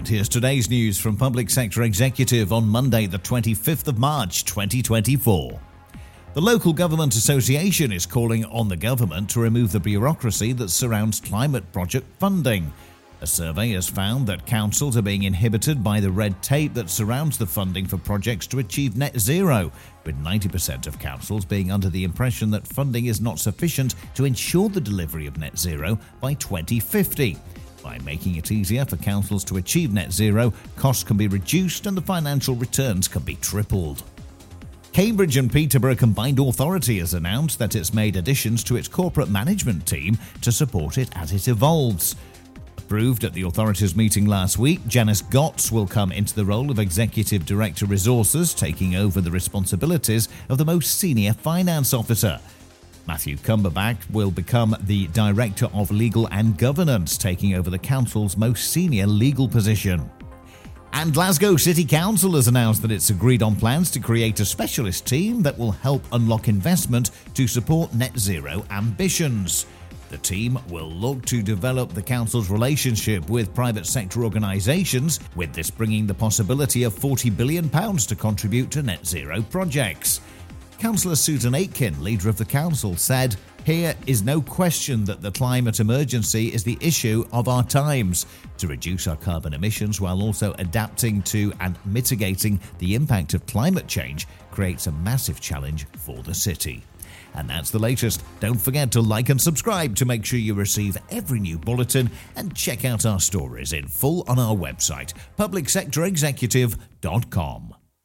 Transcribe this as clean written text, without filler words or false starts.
And here's today's news from Public Sector Executive on Monday, the 25th of March, 2024. The Local Government Association is calling on the government to remove the bureaucracy that surrounds climate project funding. A survey has found that councils are being inhibited by the red tape that surrounds the funding for projects to achieve net zero, with 90% of councils being under the impression that funding is not sufficient to ensure the delivery of net zero by 2050. By making it easier for councils to achieve net zero, costs can be reduced and the financial returns can be tripled. Cambridge and Peterborough Combined Authority has announced that it's made additions to its corporate management team to support it as it evolves. Approved at the authority's meeting last week, Janice Gotts will come into the role of Executive Director Resources, taking over the responsibilities of the most senior finance officer. Matthew Cumberbatch will become the Director of Legal and Governance, taking over the council's most senior legal position. And Glasgow City Council has announced that it's agreed on plans to create a specialist team that will help unlock investment to support net zero ambitions. The team will look to develop the council's relationship with private sector organisations, with this bringing the possibility of £40 billion to contribute to net zero projects. Councillor Susan Aitken, leader of the council, said, "Here is no question that the climate emergency is the issue of our times. To reduce our carbon emissions while also adapting to and mitigating the impact of climate change creates a massive challenge for the city." And that's the latest. Don't forget to like and subscribe to make sure you receive every new bulletin, and check out our stories in full on our website, publicsectorexecutive.com.